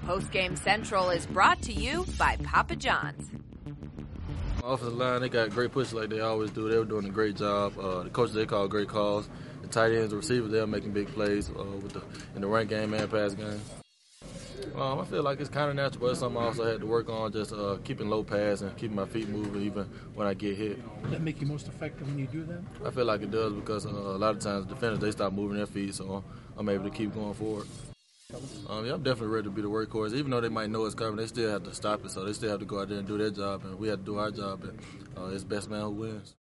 Postgame Central is brought to you by Papa John's. Offensive line, they got great push like they always do. They were doing a great job. The coaches, they call great calls. The tight ends, the receivers, they're making big plays in the run game and pass game. I feel like it's kind of natural, but it's something I also had to work on, just keeping low pass and keeping my feet moving even when I get hit. Does that make you most effective when you do that? I feel like it does because a lot of times defenders, they stop moving their feet, so I'm able to keep going forward. I'm definitely ready to be the workhorse. Even though they might know it's coming, they still have to stop it, so they still have to go out there and do their job, and we have to do our job, and it's best man who wins.